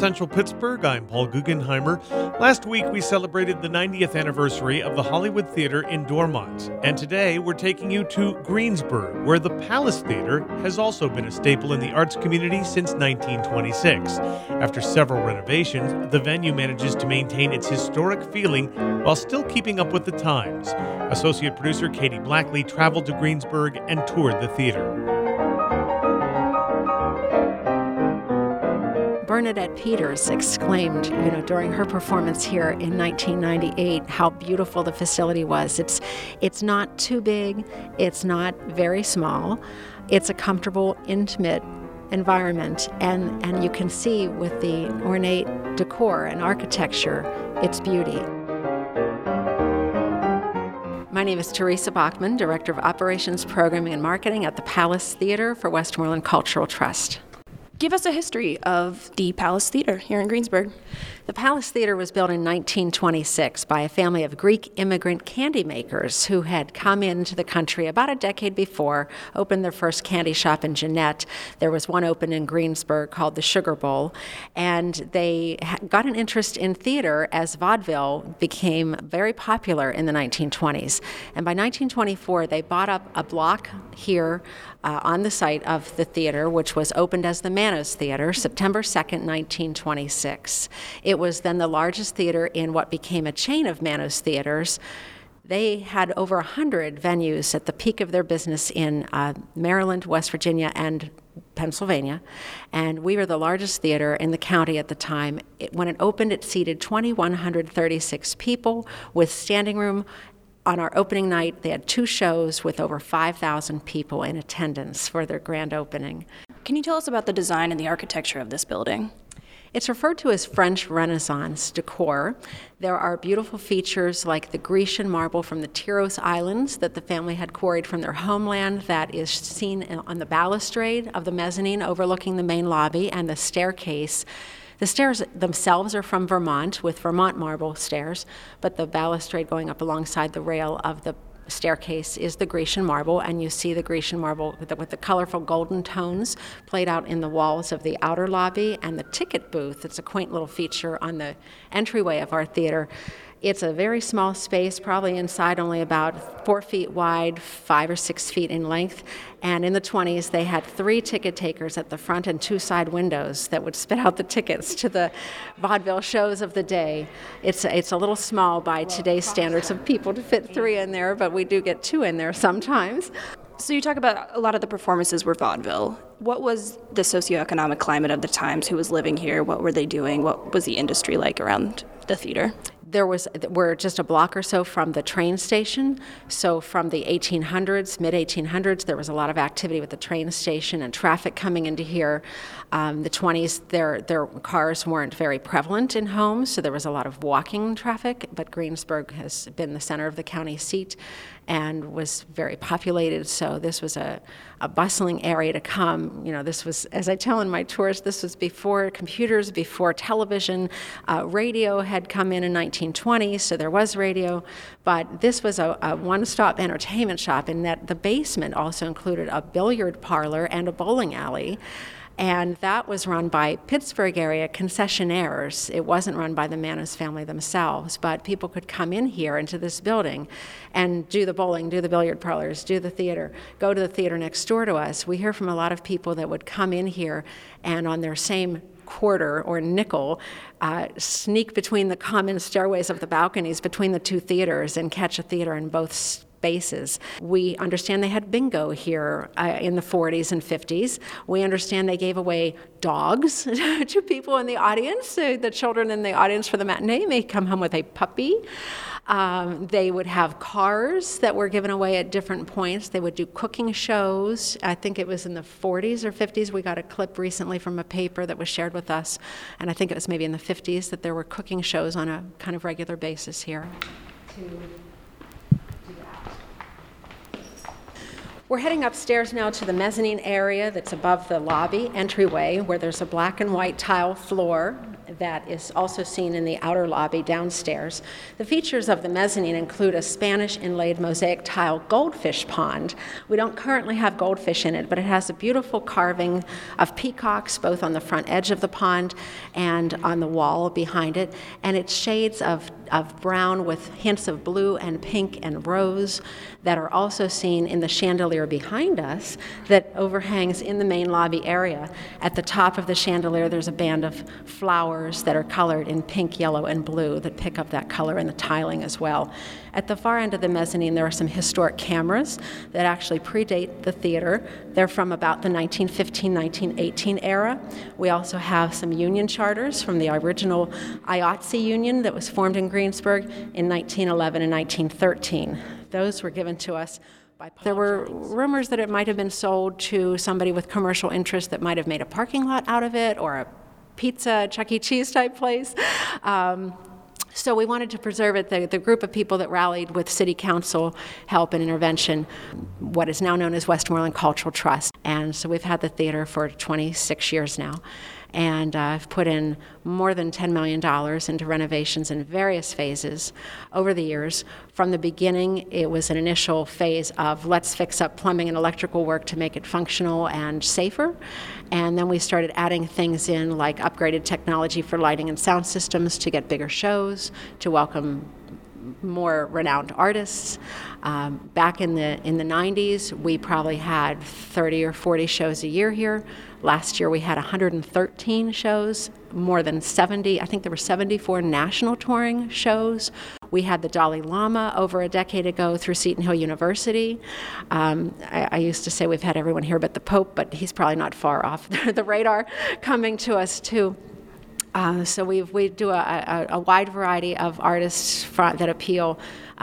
Central Pittsburgh, I'm Paul Guggenheimer. Last week we celebrated the 90th anniversary of the Hollywood Theater in Dormont. And today we're taking you to Greensburg, where the Palace Theater has also been a staple in the arts community since 1926. After several renovations, the venue manages to maintain its historic feeling while still keeping up with the times. Associate producer Katie Blackley traveled to Greensburg and toured the theater. Bernadette Peters exclaimed, during her performance here in 1998, how beautiful the facility was. It's not too big, it's not very small, it's a comfortable, intimate environment, and you can see with the ornate decor and architecture its beauty. My name is Teresa Bachman, Director of Operations, Programming, and Marketing at the Palace Theater for Westmoreland Cultural Trust. Give us a history of the Palace Theater here in Greensburg. The Palace Theater was built in 1926 by a family of Greek immigrant candy makers who had come into the country about a decade before, opened their first candy shop in Jeannette. There was one open in Greensburg called the Sugar Bowl, and they got an interest in theater as vaudeville became very popular in the 1920s. And by 1924, they bought up a block here on the site of the theater, which was opened as the Manos Theater, September 2nd, 1926. It was then the largest theater in what became a chain of Manos theaters. They had over 100 venues at the peak of their business in Maryland, West Virginia, and Pennsylvania, and we were the largest theater in the county at the time. When it opened, it seated 2,136 people with standing room. On our opening night, they had 2 shows with over 5,000 people in attendance for their grand opening. Can you tell us about the design and the architecture of this building? It's referred to as French Renaissance decor. There are beautiful features like the Grecian marble from the Tyros Islands that the family had quarried from their homeland that is seen on the balustrade of the mezzanine overlooking the main lobby and the staircase. The stairs themselves are from Vermont with Vermont marble stairs, but the balustrade going up alongside the rail of the staircase is the Grecian marble, and you see the Grecian marble with the colorful golden tones played out in the walls of the outer lobby and the ticket booth. It's a quaint little feature on the entryway of our theater. It's a very small space, probably inside only about 4 feet wide, 5 or 6 feet in length. And in the 20s, they had 3 ticket takers at the front and 2 side windows that would spit out the tickets to the vaudeville shows of the day. It's a little small by today's standards of people to fit 3 in there, but we do get 2 in there sometimes. So you talk about a lot of the performances were vaudeville. What was the socioeconomic climate of the times? Who was living here? What were they doing? What was the industry like around the theater? We're just a block or so from the train station. So from the 1800s, mid-1800s, there was a lot of activity with the train station and traffic coming into here. The 20s, their cars weren't very prevalent in homes, so there was a lot of walking traffic, but Greensburg has been the center of the county seat and was very populated, so this was a bustling area to come. This was, as I tell in my tours, this was before computers, before television. Radio had come in 1920, so there was radio, but this was a one-stop entertainment shop in that the basement also included a billiard parlor and a bowling alley. And that was run by Pittsburgh area concessionaires. It wasn't run by the Manos family themselves, but people could come in here into this building and do the bowling, do the billiard parlors, do the theater, go to the theater next door to us. We hear from a lot of people that would come in here and on their same quarter or nickel, sneak between the common stairways of the balconies between the 2 theaters and catch a theater in both spaces. We understand they had bingo here in the 40s and 50s. We understand they gave away dogs to people in the audience. So the children in the audience for the matinee may come home with a puppy. They would have cars that were given away at different points. They would do cooking shows. I think it was in the 40s or 50s. We got a clip recently from a paper that was shared with us, and I think it was maybe in the 50s that there were cooking shows on a kind of regular basis here. We're heading upstairs now to the mezzanine area that's above the lobby entryway, where there's a black and white tile floor that is also seen in the outer lobby downstairs. The features of the mezzanine include a Spanish inlaid mosaic tile goldfish pond. We don't currently have goldfish in it, but it has a beautiful carving of peacocks both on the front edge of the pond and on the wall behind it, and it's shades of brown with hints of blue and pink and rose that are also seen in the chandelier behind us that overhangs in the main lobby area. At the top of the chandelier, there's a band of flowers that are colored in pink, yellow, and blue that pick up that color in the tiling as well. At the far end of the mezzanine, there are some historic cameras that actually predate the theater. They're from about the 1915-1918 era. We also have some union charters from the original IATSE union that was formed in Greensburg in 1911 and 1913. Those were given to us by Paul There were Jones. Rumors that it might have been sold to somebody with commercial interest that might have made a parking lot out of it or a pizza, Chuck E. Cheese type place. So we wanted to preserve it. The group of people that rallied with City Council help and intervention, what is now known as Westmoreland Cultural Trust. And so we've had the theater for 26 years now. And I've put in more than $10 million into renovations in various phases over the years. From the beginning, it was an initial phase of let's fix up plumbing and electrical work to make it functional and safer. And then we started adding things in like upgraded technology for lighting and sound systems to get bigger shows, to welcome more renowned artists. Back in the 90s, we probably had 30 or 40 shows a year here. Last year we had 113 shows, more than 70, I think there were 74 national touring shows. We had the Dalai Lama over a decade ago through Seton Hill University. I used to say we've had everyone here but the Pope, but he's probably not far off the radar coming to us too. So we do a wide variety of artists that appeal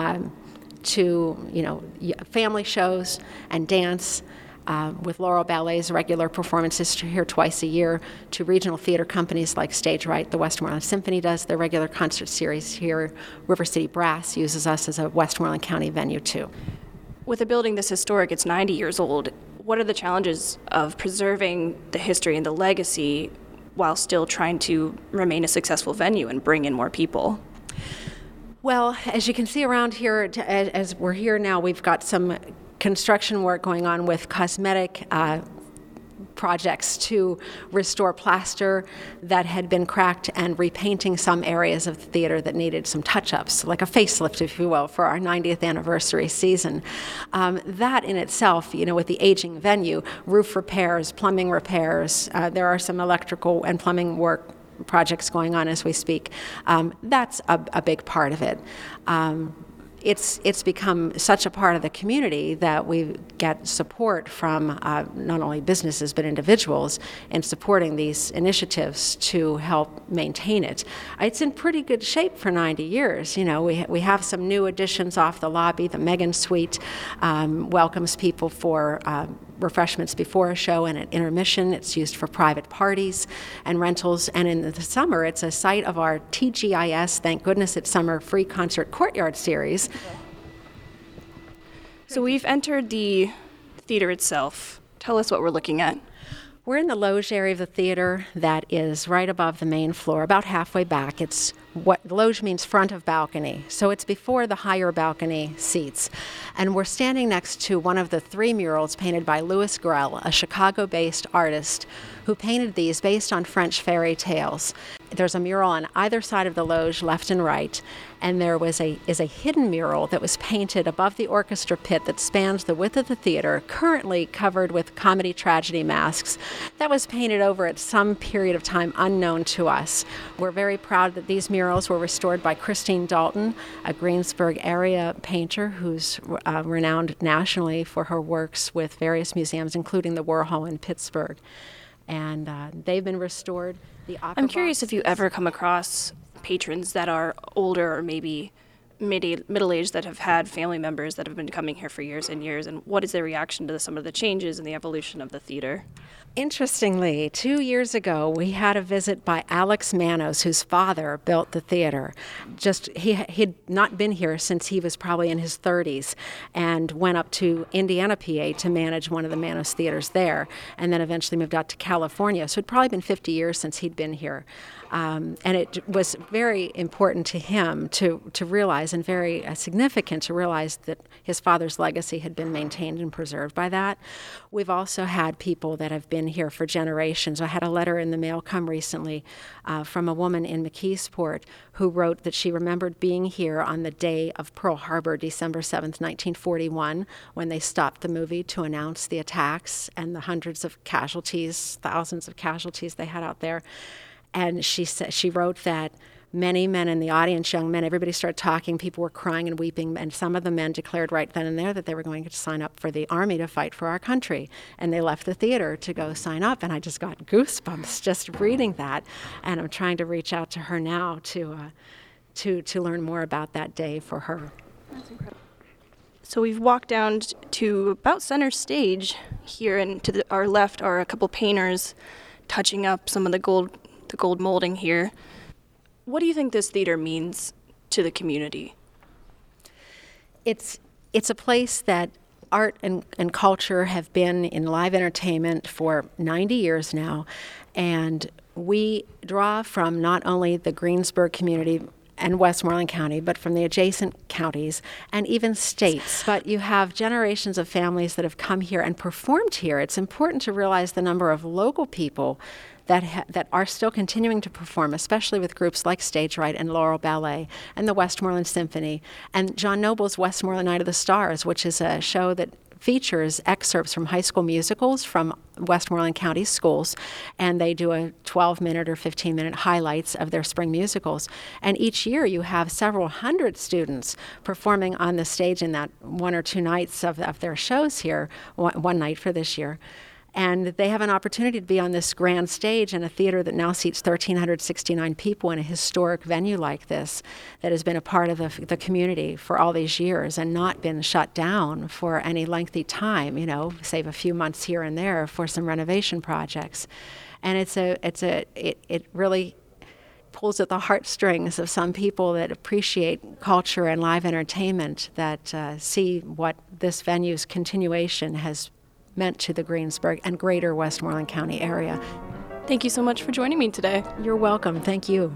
to family shows and dance, with Laurel Ballet's regular performances here twice a year, to regional theater companies like Stage Right. The Westmoreland Symphony does their regular concert series here. River City Brass uses us as a Westmoreland County venue too. With a building this historic, it's 90 years old. What are the challenges of preserving the history and the legacy while still trying to remain a successful venue and bring in more people? Well, as you can see around here, as we're here now, we've got some construction work going on with cosmetic projects to restore plaster that had been cracked and repainting some areas of the theater that needed some touch-ups, like a facelift, if you will, for our 90th anniversary season. That in itself, with the aging venue, roof repairs, plumbing repairs, there are some electrical and plumbing work projects going on as we speak. That's a big part of it. It's become such a part of the community that we get support from not only businesses but individuals in supporting these initiatives to help maintain it. It's in pretty good shape for 90 years. We have some new additions off the lobby. The Megan Suite welcomes people for refreshments before a show and at intermission. It's used for private parties and rentals. And in the summer, it's a site of our TGIS, Thank Goodness It's Summer, free concert courtyard series. So we've entered the theater itself. Tell us what we're looking at. We're in the loge area of the theater that is right above the main floor, about halfway back. It's what loge means front of balcony, so it's before the higher balcony seats. And we're standing next to one of the 3 murals painted by Louis Grell, a Chicago-based artist who painted these based on French fairy tales. There's a mural on either side of the loge, left and right, and there is a hidden mural that was painted above the orchestra pit that spans the width of the theater, currently covered with comedy tragedy masks. That was painted over at some period of time unknown to us. We're very proud that these murals were restored by Christine Dalton, a Greensburg area painter who's renowned nationally for her works with various museums, including the Warhol in Pittsburgh. And they've been restored. I'm curious if you ever come across patrons that are older or maybe middle-aged that have had family members that have been coming here for years and years, and what is their reaction to some of the changes in the evolution of the theater? Interestingly, 2 years ago, we had a visit by Alex Manos, whose father built the theater. He'd not been here since he was probably in his 30s, and went up to Indiana, PA, to manage one of the Manos theaters there, and then eventually moved out to California. So it'd probably been 50 years since he'd been here. And it was very important to him to realize, and very significant to realize, that his father's legacy had been maintained and preserved by that. We've also had people that have been here for generations. I had a letter in the mail come recently from a woman in McKeesport who wrote that she remembered being here on the day of Pearl Harbor, December 7th, 1941, when they stopped the movie to announce the attacks and the hundreds of casualties, thousands of casualties they had out there. And she wrote that many men in the audience, young men, everybody started talking, people were crying and weeping, and some of the men declared right then and there that they were going to sign up for the Army to fight for our country. And they left the theater to go sign up, and I just got goosebumps just reading that. And I'm trying to reach out to her now to learn more about that day for her. That's incredible. So we've walked down to about center stage here, and to our left are a couple painters touching up some of the gold molding here. What do you think this theater means to the community? It's a place that art and culture have been in live entertainment for 90 years now, and we draw from not only the Greensburg community and Westmoreland County, but from the adjacent counties and even states. But you have generations of families that have come here and performed here. It's important to realize the number of local people that are still continuing to perform, especially with groups like Stage Right and Laurel Ballet and the Westmoreland Symphony and John Noble's Westmoreland Night of the Stars, which is a show that features excerpts from high school musicals from Westmoreland County schools, and they do a 12-minute or 15-minute highlights of their spring musicals. And each year you have several hundred students performing on the stage in that one or two nights of their shows here, one night for this year. And they have an opportunity to be on this grand stage in a theater that now seats 1,369 people in a historic venue like this that has been a part of the community for all these years and not been shut down for any lengthy time, save a few months here and there for some renovation projects. And it really pulls at the heartstrings of some people that appreciate culture and live entertainment, that see what this venue's continuation has meant to the Greensburg and greater Westmoreland County area. Thank you so much for joining me today. You're welcome. Thank you.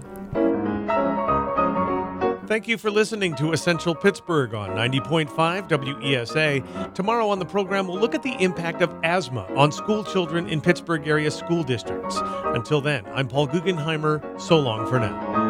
Thank you for listening to Essential Pittsburgh on 90.5 WESA. Tomorrow on the program, we'll look at the impact of asthma on school children in Pittsburgh area school districts. Until then, I'm Paul Guggenheimer. So long for now.